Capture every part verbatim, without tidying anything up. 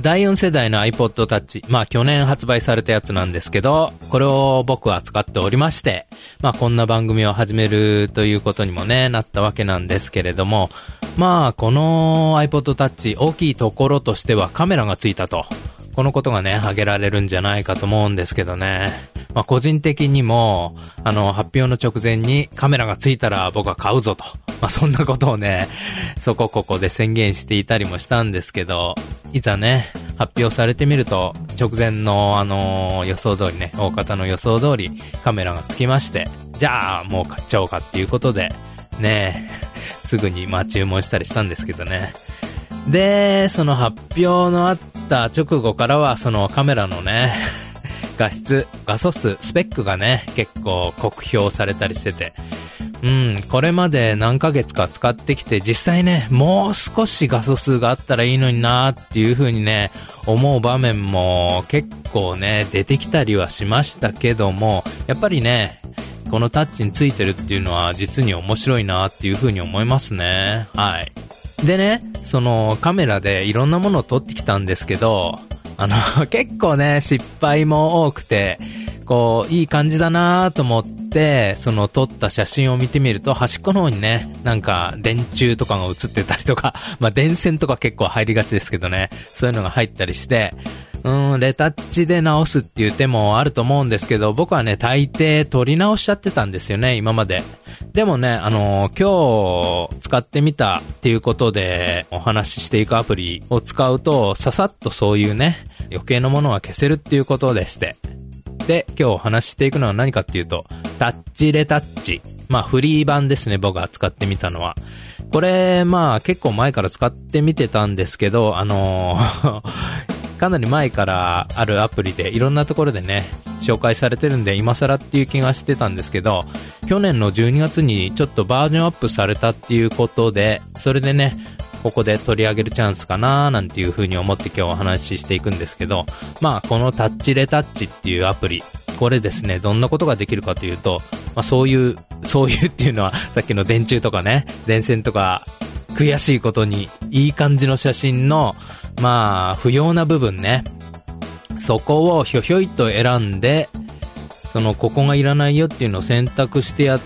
だいよん世代の iPod Touch、まあ去年発売されたやつなんですけど、これを僕は使っておりまして、まあこんな番組を始めるということにもね、なったわけなんですけれども、まあこの iPod Touch 大きいところとしてはカメラがついたと。このことがね、挙げられるんじゃないかと思うんですけどね。まあ個人的にも、あの、発表の直前にカメラがついたら僕は買うぞと。まあそんなことをね、そこここで宣言していたりもしたんですけど、いざね、発表されてみると、直前のあの、予想通りね、大方の予想通りカメラがつきまして、じゃあもう買っちゃおうかっていうことで、ね、すぐにまあ注文したりしたんですけどね。で、その発表のあった直後からは、そのカメラのね、画質、画素数、スペックがね、結構酷評されたりしてて、うん、これまで何ヶ月か使ってきて、実際ね、もう少し画素数があったらいいのになーっていう風にね、思う場面も結構ね、出てきたりはしましたけども、やっぱりね、このタッチについてるっていうのは実に面白いなっていう風に思いますね。はい。でね、そのカメラでいろんなものを撮ってきたんですけど、あの結構ね失敗も多くて、こういい感じだなと思ってその撮った写真を見てみると、端っこの方にねなんか電柱とかが映ってたりとか、まあ電線とか結構入りがちですけどね、そういうのが入ったりして、うーんレタッチで直すっていう手もあると思うんですけど、僕はね大抵撮り直しちゃってたんですよね今まで。でもね、あのー、今日使ってみたっていうことでお話ししていくアプリを使うと、ささっとそういうね、余計なものは消せるっていうことでして。で、今日お話ししていくのは何かっていうと、タッチレタッチ。まあ、フリー版ですね、僕が使ってみたのは。これ、まあ、結構前から使ってみてたんですけど、あのー、かなり前からあるアプリでいろんなところでね、紹介されてるんで今更っていう気がしてたんですけど、去年のじゅうにがつにちょっとバージョンアップされたっていうことで、それでねここで取り上げるチャンスかなーなんていう風に思って今日お話ししていくんですけど、まあこのタッチレタッチっていうアプリ、これですね、どんなことができるかというと、まあそういうそういうっていうのはさっきの電柱とかね、電線とか、悔しいことにいい感じの写真のまあ不要な部分ね、そこをひょひょいと選んで、そのここがいらないよっていうのを選択してやって、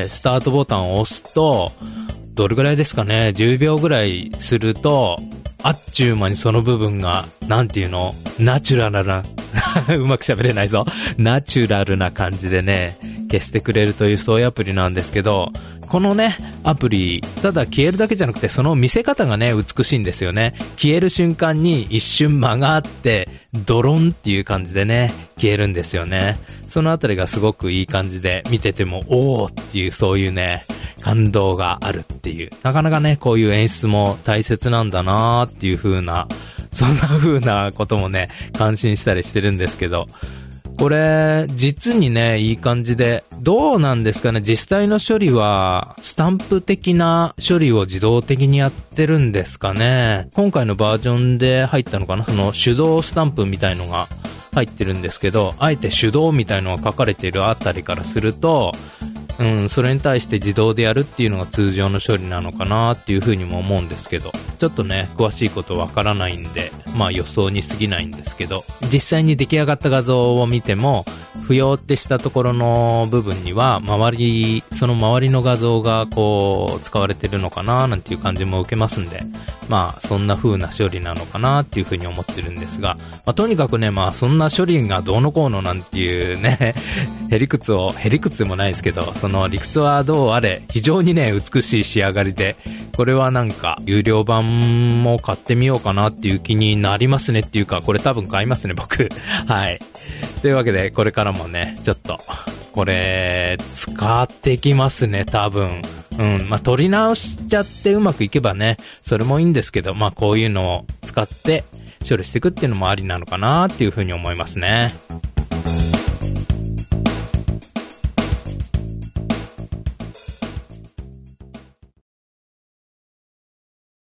スタートボタンを押すと、どれぐらいですかね、じゅうびょうぐらいすると、あっちゅう間にその部分がなんていうの、ナチュラルなうまく喋れないぞ、ナチュラルな感じでね消してくれるという、そういうアプリなんですけど、このねアプリ、ただ消えるだけじゃなくて、その見せ方がね美しいんですよね。消える瞬間に一瞬間があってドロンっていう感じでね消えるんですよね。そのあたりがすごくいい感じで、見ててもおーっていう、そういうね感動があるっていう、なかなかねこういう演出も大切なんだなーっていう風な、そんな風なこともね感心したりしてるんですけど、これ実にねいい感じで、どうなんですかね、実際の処理はスタンプ的な処理を自動的にやってるんですかね。今回のバージョンで入ったのかな、その手動スタンプみたいのが入ってるんですけど、あえて手動みたいのが書かれているあたりからすると、うん、それに対して自動でやるっていうのが通常の処理なのかなっていうふうにも思うんですけど、ちょっとね詳しいことわからないんで、まあ予想に過ぎないんですけど、実際に出来上がった画像を見ても、不要ってしたところの部分には周り、その周りの画像がこう使われてるのかななんていう感じも受けますんで、まあそんな風な処理なのかなっていう風に思ってるんですが、まあ、とにかくね、まあそんな処理がどうのこうのなんていうねへりくつを、へりくつでもないですけど、その理屈はどうあれ非常にね美しい仕上がりで、これはなんか有料版も買ってみようかなっていう気になりますねっていうか、これ多分買いますね僕はい。というわけでこれからもねちょっとこれ使っていきますね多分。うん、まあ撮り直しちゃってうまくいけばねそれもいいんですけど、まあこういうのを使って処理していくっていうのもありなのかなっていうふうに思いますね。